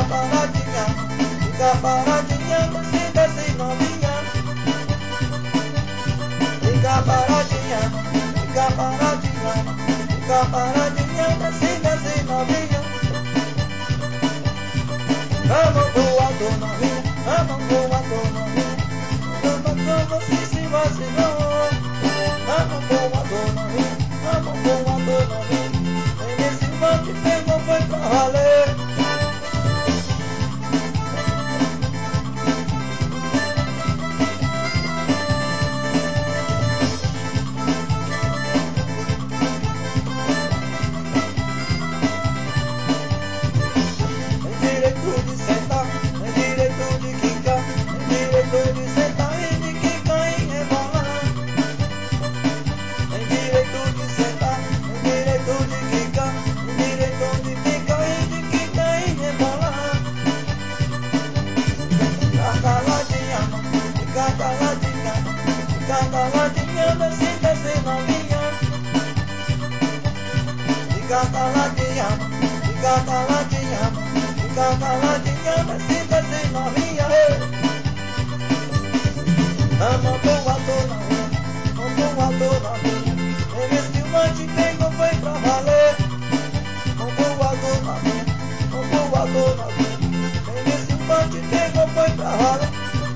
paradinha, desce, desce novinha. Fica paradinha, desce, desce novinha. Vamos voando novinha, vamos voando novinha. Vamos se vacinou. Vamos voando novinha, vamos voando novinha. Esse monte pegou foi pra valer. Caladinha, desce, desce novinha. Fica caladinha, desce, desce novinha. Vamos voando novinha. Esse monte pegou foi pra valer. Vamos voando novinha. Esse monte pegou foi pra valer.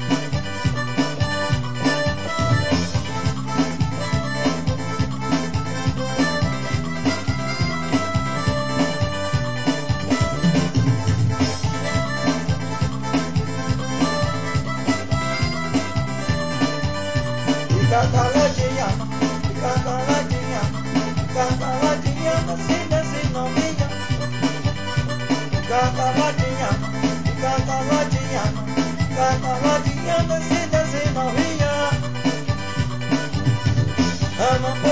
Fica caladinha, desce, desce novinha. Fica caladinha, desce, desce novinha. Vamos